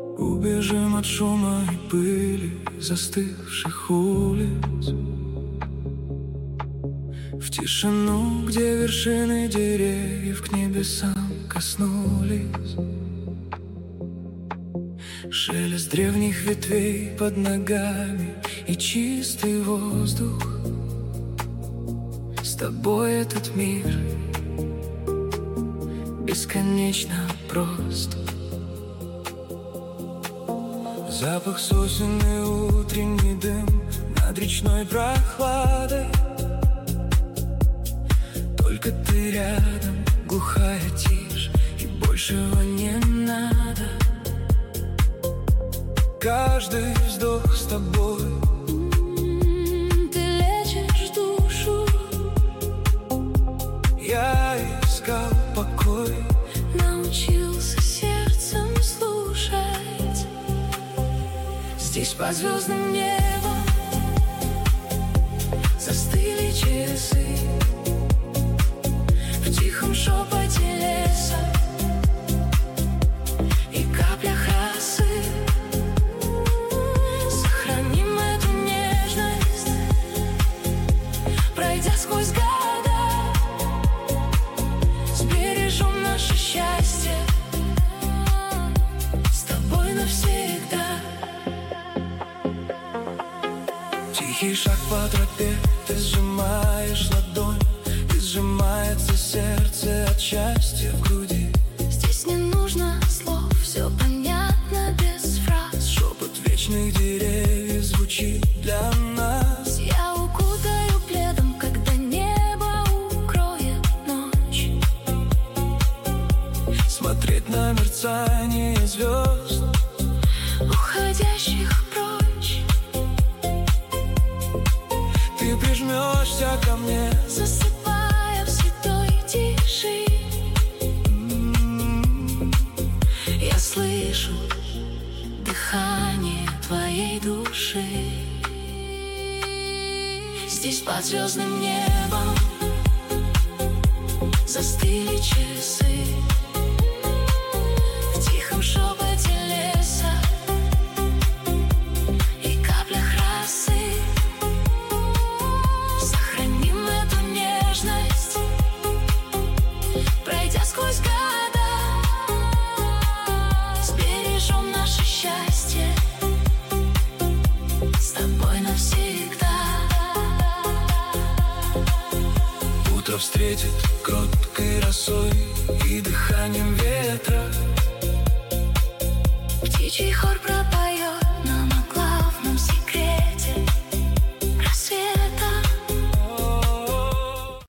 Убежим от шума и пыли застывших улиц, в тишину, где вершины деревьев к небесам коснулись. Шелест древних ветвей под ногами и чистый воздух. С тобой этот мир бесконечно прост. Запах сосен и утренний дым над речной прохладой. Только ты рядом, глухая тишь, и большего не надо. Каждый вздох с тобой. Ты лечишь душу. Я искал покой, Научился сердцем слушать. здесь Под звездным небом застыли часы. В тихом шепоте леса и каплях росы. Сохраним эту нежность, пройдя сквозь года. Сбережем наше счастье с тобой навсегда. Тихий шаг по тропе, ты сжимаешь ладонь, и сжимается сердце от счастья в груди. Здесь не нужно слов, все понятно без фраз. Шепот вечных деревьев звучит для нас. Я укутаю пледом, когда небо укроет ночь. Смотреть на мерцание звезд, Уходящих прочь. ты прижмешься ко мне, Засыпая в святой тиши. Я слышу дыхание твоей души. Здесь под звездным небом застыли часы. В тихом шепоте леса и каплях росы. Сохраним эту нежность, пройдя сквозь года. Сбережем наше счастье с тобой навсегда. утро встретит кроткой росой и дыханием ветра. Птичий хор пропал.